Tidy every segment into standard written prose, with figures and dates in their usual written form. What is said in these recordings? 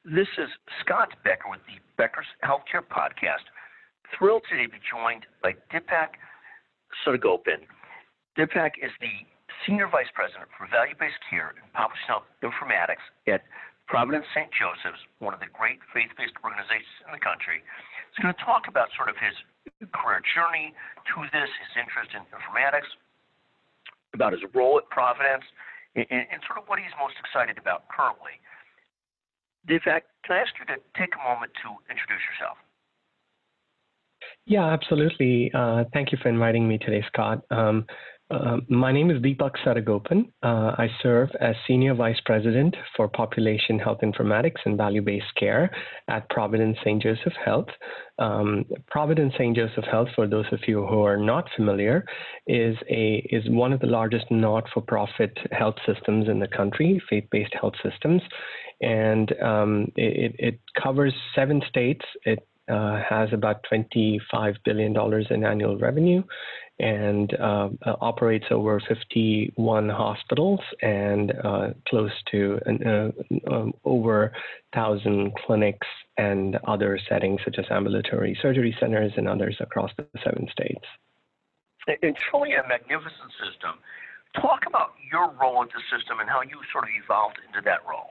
This is Scott Becker with the Becker's Healthcare Podcast. Thrilled today to be joined by Deepak Sadagopan. Deepak is the Senior Vice President for Value-Based Care and Population Health Informatics at Providence St. Joseph's, one of the great faith-based organizations in the country. He's going to talk about sort of his career journey to this, his interest in informatics, about his role at Providence, and sort of what he's most excited about currently. Deepak, can I ask you to take a moment to introduce yourself? Yeah, absolutely. Thank you for inviting me today, Scott. My name is Deepak Sadagopan. I serve as Senior Vice President for Population Health Informatics and Value-Based Care at Providence St. Joseph Health. Providence St. Joseph Health, for those of you who are not familiar, is one of the largest not-for-profit health systems in the country, faith-based health systems, and it covers 7 states. It has about $25 billion in annual revenue and operates over 51 hospitals and close to over 1,000 clinics and other settings such as ambulatory surgery centers and others across the 7 states. It's truly a magnificent system. Talk about your role in the system and how you sort of evolved into that role.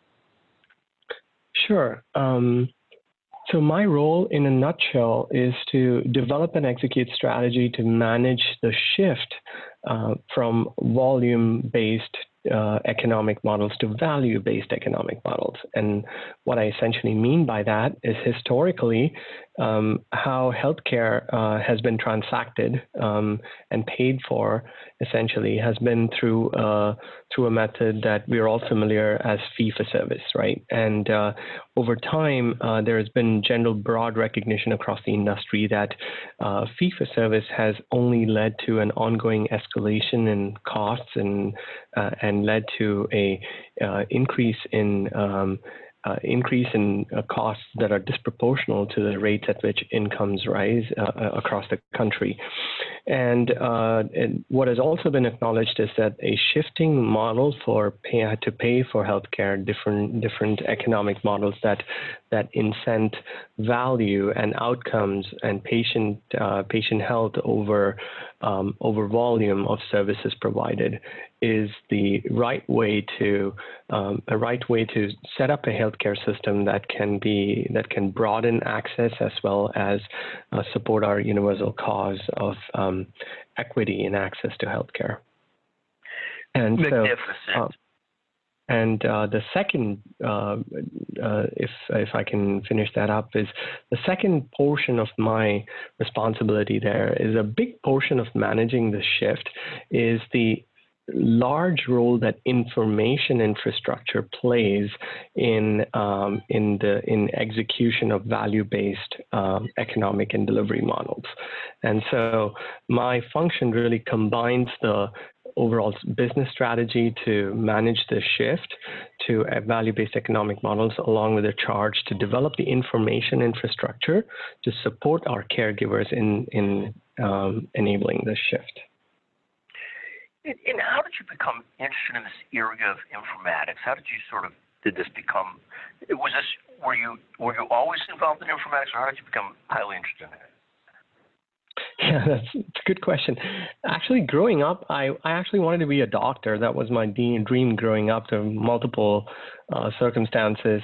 Sure. So my role in a nutshell is to develop and execute strategy to manage the shift from volume-based economic models to value-based economic models. And what I essentially mean by that is historically how healthcare has been transacted and paid for essentially has been through a method that we're all familiar as fee-for-service, right? And over time, there has been general broad recognition across the industry that fee-for-service has only led to an ongoing escalation in costs and led to a increase in costs that are disproportional to the rates at which incomes rise across the country. And what has also been acknowledged is that a shifting model for to pay for healthcare, different economic models that incent value and outcomes and patient health over volume of services provided is the right way to set up a healthcare system that can broaden access as well as support our universal cause of equity and access to healthcare. And magnificent. The second, if I can finish that up, is the second portion of my responsibility there is a big portion of managing the shift is the large role that information infrastructure plays in execution of value-based economic and delivery models. And so my function really combines the overall business strategy to manage the shift to value-based economic models, along with a charge to develop the information infrastructure to support our caregivers in enabling this shift. And how did you become interested in this area of informatics? How did this become? Were you always involved in informatics, or how did you become highly interested in it? Yeah, that's a good question. Actually, growing up, I actually wanted to be a doctor. That was my dream growing up. There were multiple circumstances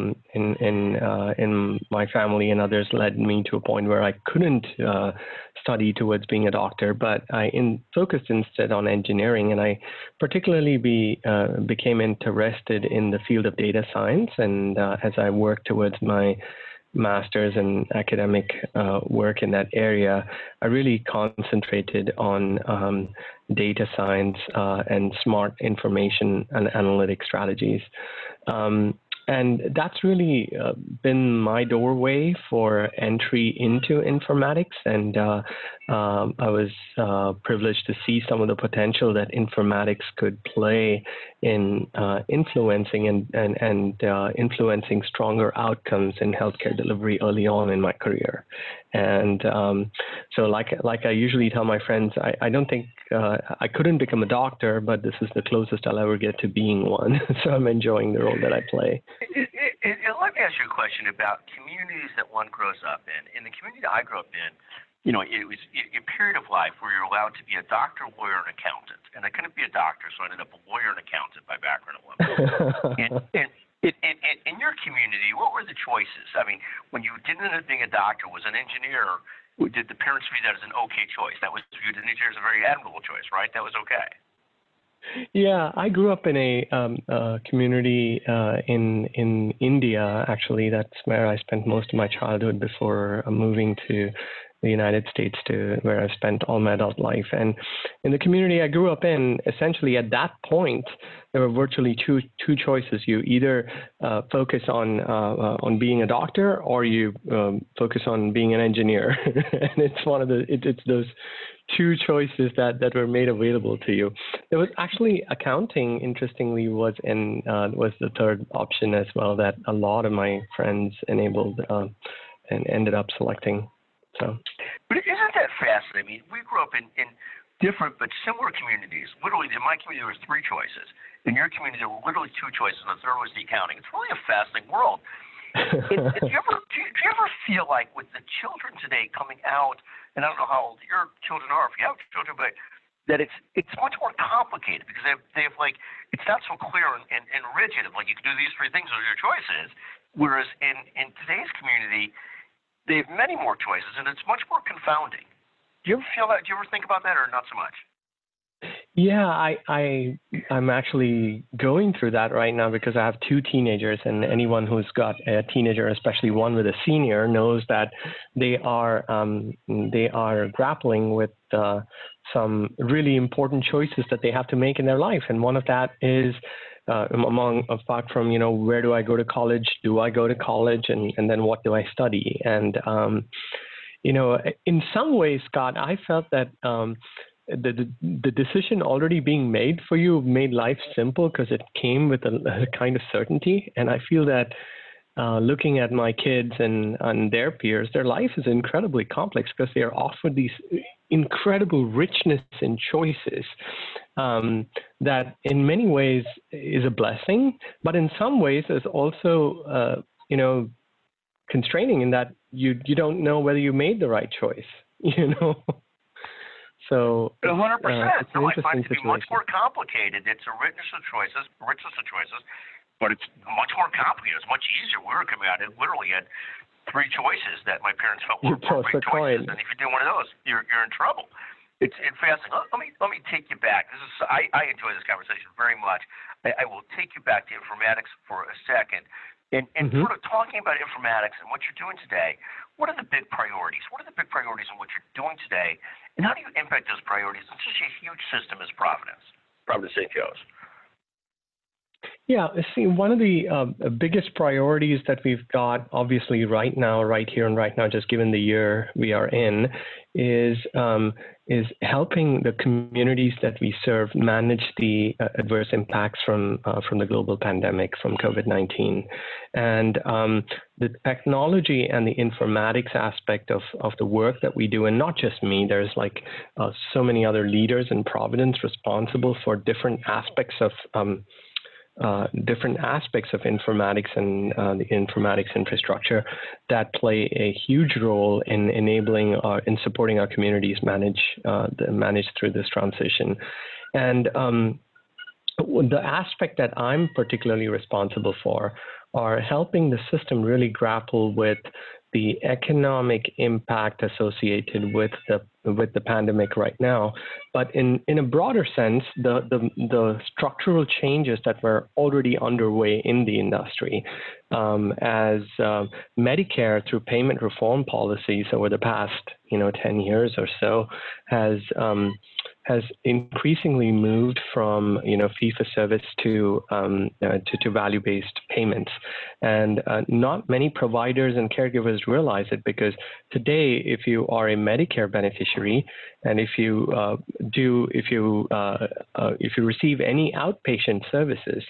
in my family and others led me to a point where I couldn't study towards being a doctor, but I focused instead on engineering, and I particularly became interested in the field of data science. And as I worked towards my master's and academic work in that area, I really concentrated on data science and smart information and analytic strategies. And that's really been my doorway for entry into informatics. And I was privileged to see some of the potential that informatics could play in influencing and influencing stronger outcomes in healthcare delivery early on in my career. And so like I usually tell my friends, I don't think I couldn't become a doctor, but this is the closest I'll ever get to being one. So I'm enjoying the role that I play. Let me ask you a question about communities that one grows up in. In the community I grew up in, you know, it was a period of life where you're allowed to be a doctor, lawyer, and accountant. And I couldn't be a doctor, so I ended up a lawyer and accountant by background at one point. In your community, what were the choices? I mean, when you didn't end up being a doctor, was an engineer, did the parents view that as an okay choice? That was viewed an engineer as a very admirable choice, right? That was okay. Yeah, I grew up in a community in India. Actually, that's where I spent most of my childhood before moving to the United States, to where I've spent all my adult life. And in the community I grew up in, essentially at that point, there were virtually two choices. You either focus on being a doctor, or you focus on being an engineer. And it's those two choices that were made available to you. There was actually accounting, interestingly, was the third option as well, that a lot of my friends enabled and ended up selecting. So. But isn't that fascinating? I mean, we grew up in different but similar communities. Literally, in my community, there was three choices. In your community, there were literally two choices, and the third was the accounting. It's really a fascinating world. Do you ever feel like with the children today coming out, and I don't know how old your children are, if you have children, but that it's much more complicated because they have like, it's not so clear and rigid of like you can do these three things, those are your choices. Whereas in today's community, they have many more choices, and it's much more confounding. Do you ever feel that? Do you ever think about that, or not so much? Yeah, I'm actually going through that right now because I have two teenagers, and anyone who's got a teenager, especially one with a senior, knows that they are grappling with some really important choices that they have to make in their life, and one of that is apart from, you know, where do I go to college? Do I go to college? And then what do I study? And, you know, in some ways, Scott, I felt that the decision already being made for you made life simple because it came with a kind of certainty. And I feel that looking at my kids and their peers, their life is incredibly complex because they are offered these incredible richness in choices that in many ways is a blessing, but in some ways is also, you know, constraining in that you don't know whether you made the right choice, you know. So 100%. No, I find it to be much more complicated. It's a richness of choices, but it's much more complicated. It's much easier. We were coming out and literally had three choices that my parents felt were great choices, and if you do one of those, you're in trouble. It's fascinating. Let me take you back. I enjoy this conversation very much. I will take you back to informatics for a second, and sort of talking about informatics and what you're doing today. What are the big priorities? What are the big priorities in what you're doing today, and how do you impact those priorities in such a huge system as Providence St. Joe's? Yeah, see, one of the biggest priorities that we've got, obviously, right here and right now, just given the year we are in, is helping the communities that we serve manage the adverse impacts from the global pandemic, from COVID-19, and the technology and the informatics aspect of the work that we do, and not just me. There's like so many other leaders in Providence responsible for different aspects of informatics and the informatics infrastructure that play a huge role in enabling in supporting our communities manage through this transition. And the aspect that I'm particularly responsible for are helping the system really grapple with the economic impact associated with the pandemic right now, but in a broader sense, the structural changes that were already underway in the industry, as Medicare through payment reform policies over the past 10 years or so has increasingly moved from fee-for-service to value-based payments, and not many providers and caregivers realize it, because today, if you are a Medicare beneficiary and if you receive any outpatient services,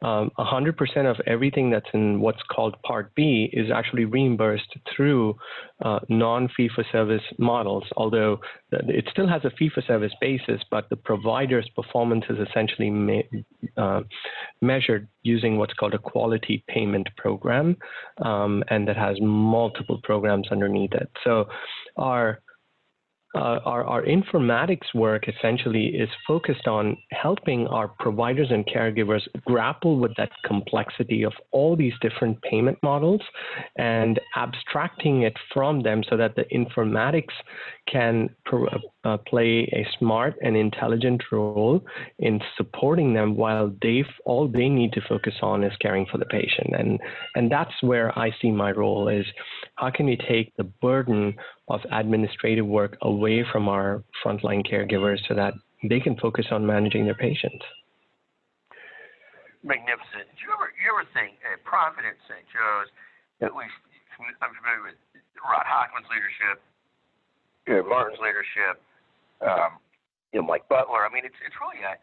100% of everything that's in what's called Part B is actually reimbursed through non-fee-for-service models, although it still has a fee-for-service basis, but the provider's performance is essentially measured using what's called a quality payment program, and that has multiple programs underneath it. So our informatics work essentially is focused on helping our providers and caregivers grapple with that complexity of all these different payment models and abstracting it from them so that the informatics can play a smart and intelligent role in supporting them while all they need to focus on is caring for the patient. And that's where I see my role is how can we take the burden of administrative work away from our frontline caregivers so that they can focus on managing their patients. Magnificent. Do you ever think at Providence St. Joe's, at least I'm familiar with Rod Hockman's leadership, Martin's leadership, Mike Butler. I mean, it's really a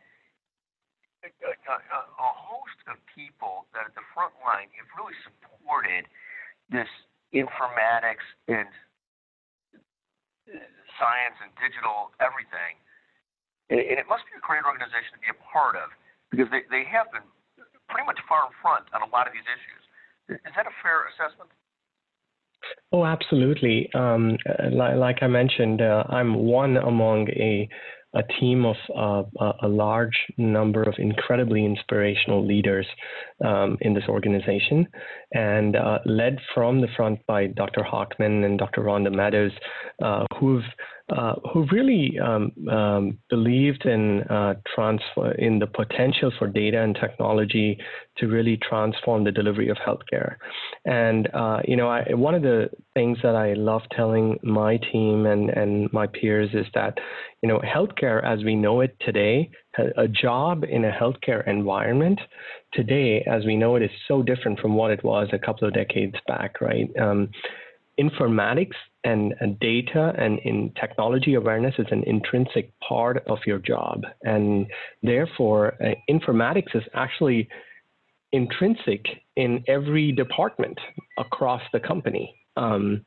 host of people that at the front line have really supported this informatics and science and digital everything. And it must be a great organization to be a part of because they have been pretty much far in front on a lot of these issues. Is that a fair assessment? Oh, absolutely. Like I mentioned, I'm one among a team of a large number of incredibly inspirational leaders in this organization, and led from the front by Dr. Hockman and Dr. Rhonda Meadows, who really believed in in the potential for data and technology to really transform the delivery of healthcare. And one of the things that I love telling my team and my peers is that healthcare as we know it today, a job in a healthcare environment today as we know it is so different from what it was a couple of decades back, right? Informatics and data and in technology awareness is an intrinsic part of your job. And therefore, informatics is actually intrinsic in every department across the company. And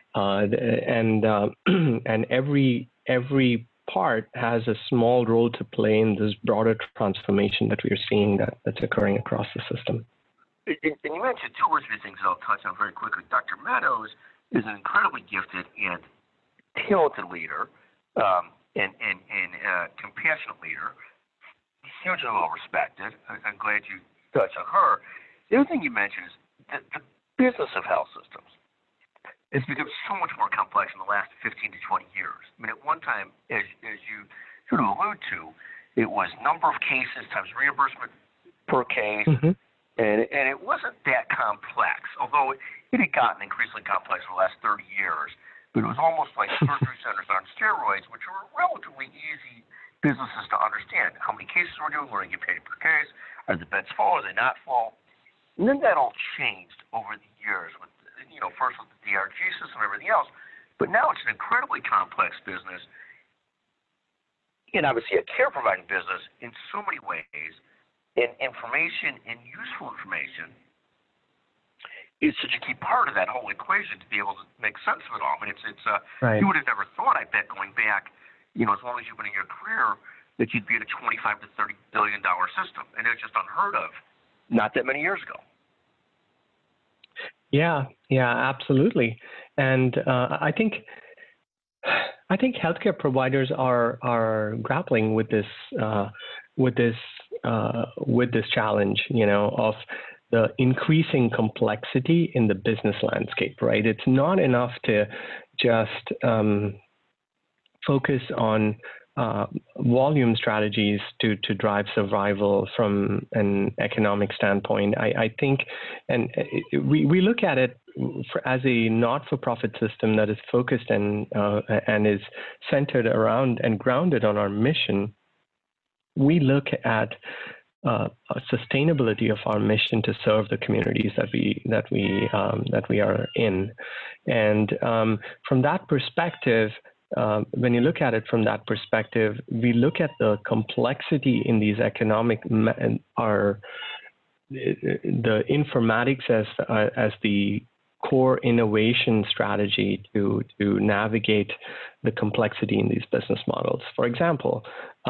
every part has a small role to play in this broader transformation that we're seeing that's occurring across the system. And you mentioned two or three things that I'll touch on very quickly. Dr. Meadows is an incredibly gifted and talented leader and compassionate leader, hugely well respected. I'm glad you touched on her. The other thing you mentioned is the business of health systems. It's become so much more complex in the last 15 to 20 years. I mean, at one time, as you sort of allude to, it was number of cases times reimbursement per case, and it wasn't that complex, although it had gotten increasingly complex for the last 30 years. But it was almost like surgery centers on steroids, which were relatively easy businesses to understand. How many cases we're doing, we're going to get paid per case, are the beds full, are they not full? And then that all changed over the years with first with the DRG system and everything else, but now it's an incredibly complex business, and obviously a care providing business in so many ways, and information and useful information is such a key part of that whole equation to be able to make sense of it all. I mean, right. You would have never thought, I bet, going back, as long as you've been in your career, that you'd be in a $25 to $30 billion system, and it was just unheard of not that many years ago. Yeah, absolutely. And I think healthcare providers are grappling with this challenge, of the increasing complexity in the business landscape. Right? It's not enough to just focus on volume strategies to drive survival from an economic standpoint. I think, and we look at it as a not-for-profit system that is focused and is centered around and grounded on our mission. We look at sustainability of our mission to serve the communities that we are in, and from that perspective. When you look at it from that perspective, we look at the complexity in these economic the informatics as the core innovation strategy to navigate the complexity in these business models. For example,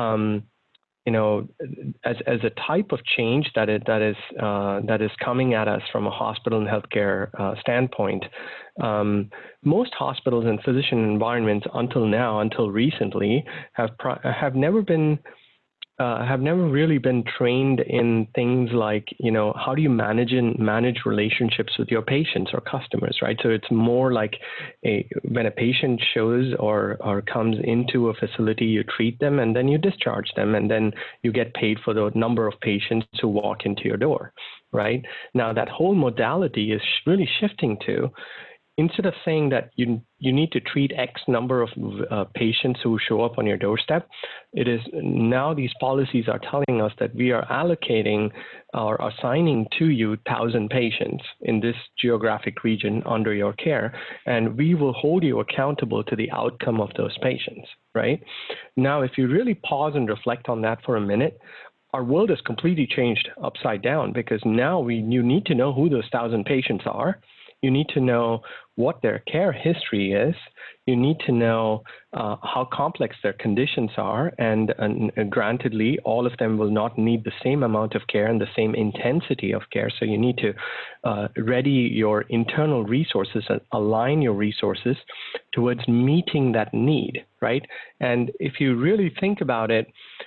as a type of change that is coming at us from a hospital and healthcare standpoint, most hospitals and physician environments until recently, have never really been trained in things like, how do you manage relationships with your patients or customers, right? So it's more like when a patient shows or comes into a facility, you treat them and then you discharge them, and then you get paid for the number of patients who walk into your door, right? Now that whole modality is really shifting to, instead of saying that you need to treat X number of patients who show up on your doorstep, it is now these policies are telling us that we are allocating or assigning to you 1,000 patients in this geographic region under your care, and we will hold you accountable to the outcome of those patients, right? Now, if you really pause and reflect on that for a minute, our world has completely changed upside down, because now you need to know who those 1,000 patients are. You need to know what their care history is. You need to know how complex their conditions are. And grantedly, all of them will not need the same amount of care and the same intensity of care. So you need to ready your internal resources and align your resources towards meeting that need, right? And if you really think about it,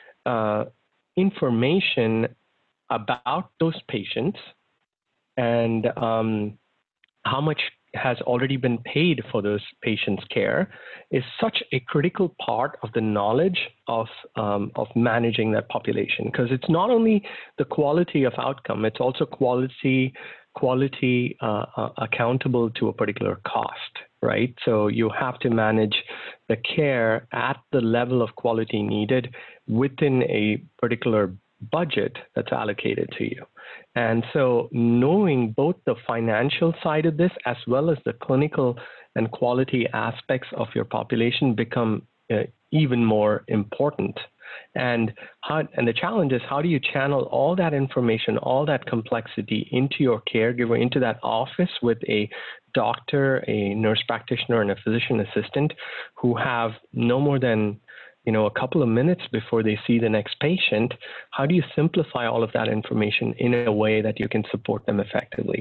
information about those patients and how much has already been paid for those patients' care is such a critical part of the knowledge of managing that population, because it's not only the quality of outcome, it's also quality accountable to a particular cost, right? So you have to manage the care at the level of quality needed within a particular budget that's allocated to you. And so knowing both the financial side of this as well as the clinical and quality aspects of your population become even more important. And the challenge is, how do you channel all that information, all that complexity into your caregiver, into that office with a doctor, a nurse practitioner, and a physician assistant who have no more than a couple of minutes before they see the next patient? How do you simplify all of that information in a way that you can support them effectively?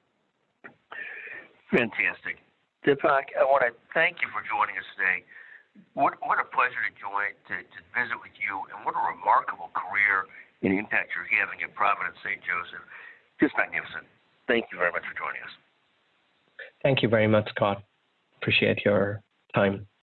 Fantastic. Deepak, I want to thank you for joining us today. What a pleasure to visit with you, and what a remarkable career and impact you're having at Providence St. Joseph. Just magnificent. Thank you very much for joining us. Thank you very much, Scott. Appreciate your time.